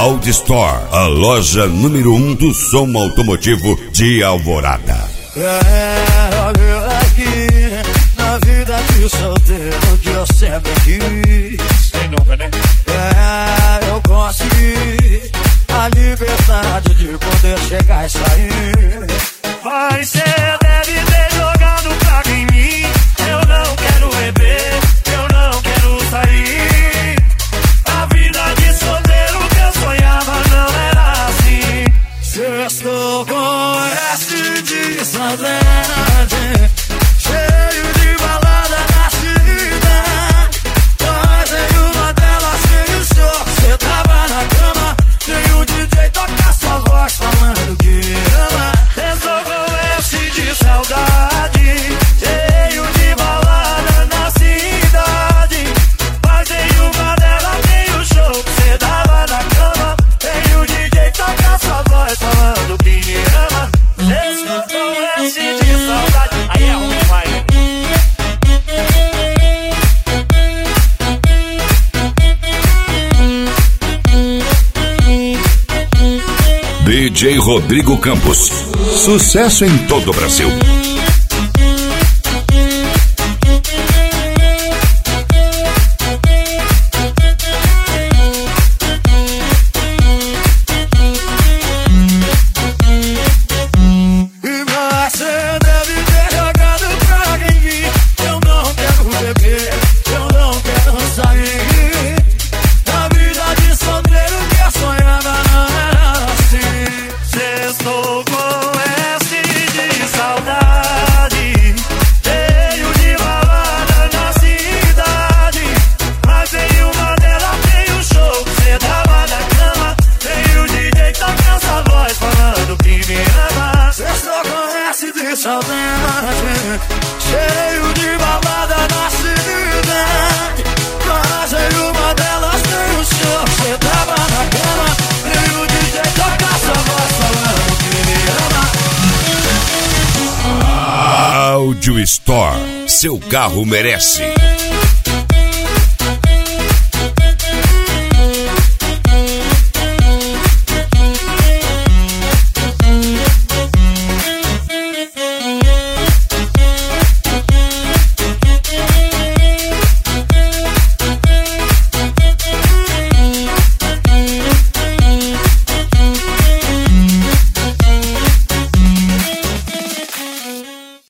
Auto Store, a loja número 1 do som automotivo de Alvorada. Olha aqui, na vida de solteiro que eu sempre quis. Sem nunca, né? Eu consegui a liberdade de poder chegar e sair. Mas cê deve ter jogado praga em mim. Eu não quero beber, eu não quero sair. A vida de solteiro que eu sonhava não era assim. Sextou com S de saudade, cheio de balada na cidade. Mas em uma delas veio o show, cê tava na cama, veio o DJ tocar sua voz falando que ama. Sextou com S de saudade, cheio de balada na cidade. Mas em uma delas veio o show, cê tava na cama, veio o DJ tocar sua voz falando que me ama. Sextou com S de saudade. Aí é ruim demais, né? DJ Rodrigo Campos. Sucesso em todo o Brasil. Mas cê deve ter jogado praga em mim. Eu não quero beber, eu não quero sair. Na vida de solteiro que eu sonhava não era assim. Sextou com S de saudade, cheio de balada na cidade. Mas em uma delas veio o show, cê tava na cama, veio o DJ tocar sua voz falando que me ama. Sextou com S de saudade, cheio de balada na cidade. Mas em uma delas veio o show, cê tava na cama, veio o DJ tocar sua voz falando que me ama. Auto Store, seu carro merece.